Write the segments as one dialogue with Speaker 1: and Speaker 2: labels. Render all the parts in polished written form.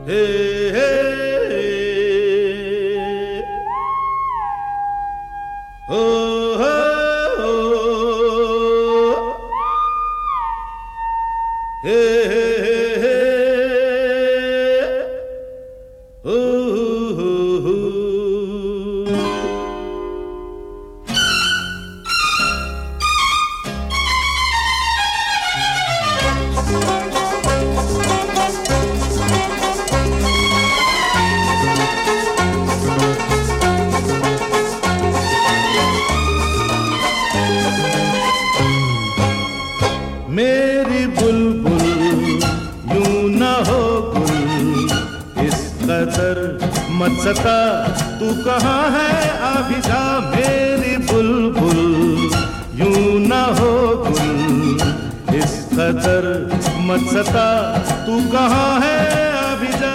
Speaker 1: हे हे हो हो हे हे हो हो। मेरी बुलबुल यूं न हो गुल, इस कदर मत सता, तू कहाँ है अभी जा। मेरी बुलबुल यूं न हो गुल, इस कदर मत सता, तू कहाँ है अभी जा।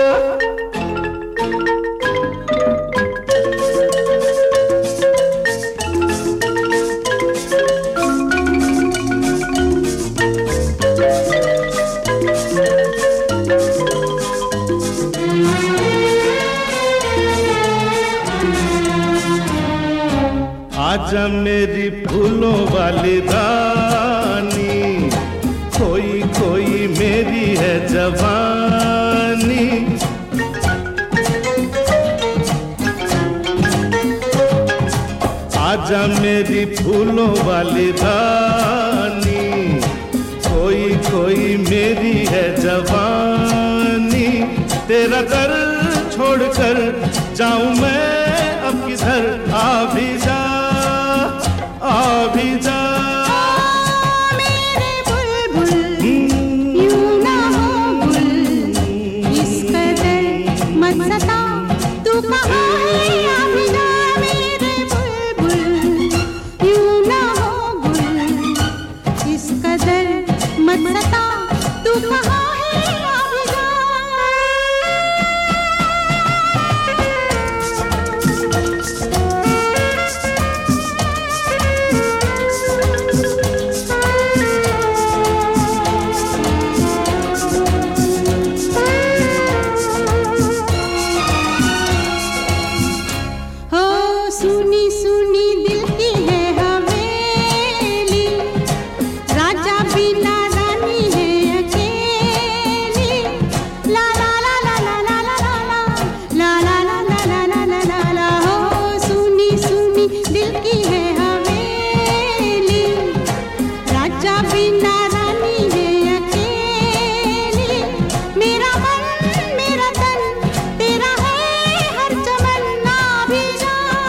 Speaker 1: आजा मेरी फूलों वाली रानी, कोई कोई मेरी है जवानी। आजा मेरी फूलों वाली रानी, कोई कोई मेरी है जवानी। तेरा दर छोड़कर जाऊं मैं अब किधर, आ भी जा आ भी जा।
Speaker 2: मेरे बुलबुल यूं ना हो गुल, इस कदर मत सता, तू कहाँ है आ भी जा। मेरे बुलबुल यूं ना हो गुल, इस कदर मत सता, तू कहाँ है आ भी जा। सुनी सुनी दिल की है हवेली, राजा बिना रानी है अकेली। ला ला ला ला ला ला ला ला ला ला ला ला ला ला ला ला। हो सुनी सुनी दिल की है हवेली, राजा बिना रानी है अकेली। मेरा मन मेरा तन तेरा है हर तमन्ना भी जा।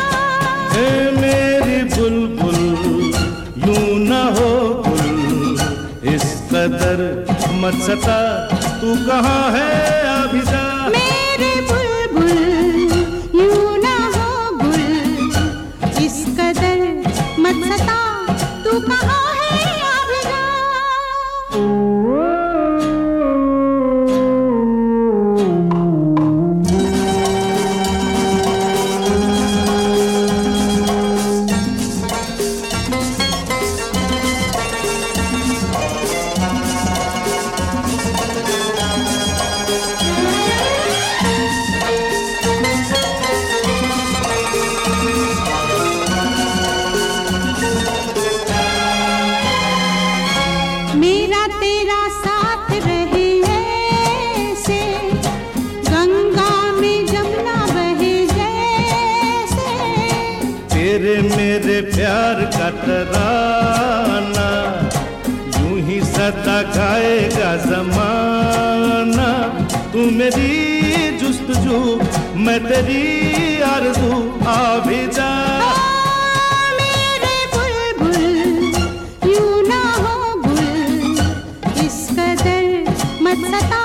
Speaker 1: मेरी बुलबुल यूं न हो गुल, इस कदर मत सता, तू कहाँ है अभी जा।
Speaker 2: मेरे बुलबुल यूं ना हो गुल, इस कदर मत सता, तू कहाँ है अभी जा। मेरा तेरा साथ रहे ऐसे, गंगा में जमुना बहे जैसे।
Speaker 1: तेरे मेरे प्यार का तराना, यूं ही सदा गाएगा ज़माना। तू मेरी जुस्तजू, मैं तेरी आरज़ू, आ भी जा।
Speaker 2: मेरे बुलबुल यूं ना हो गुल, इस कदर मत सता,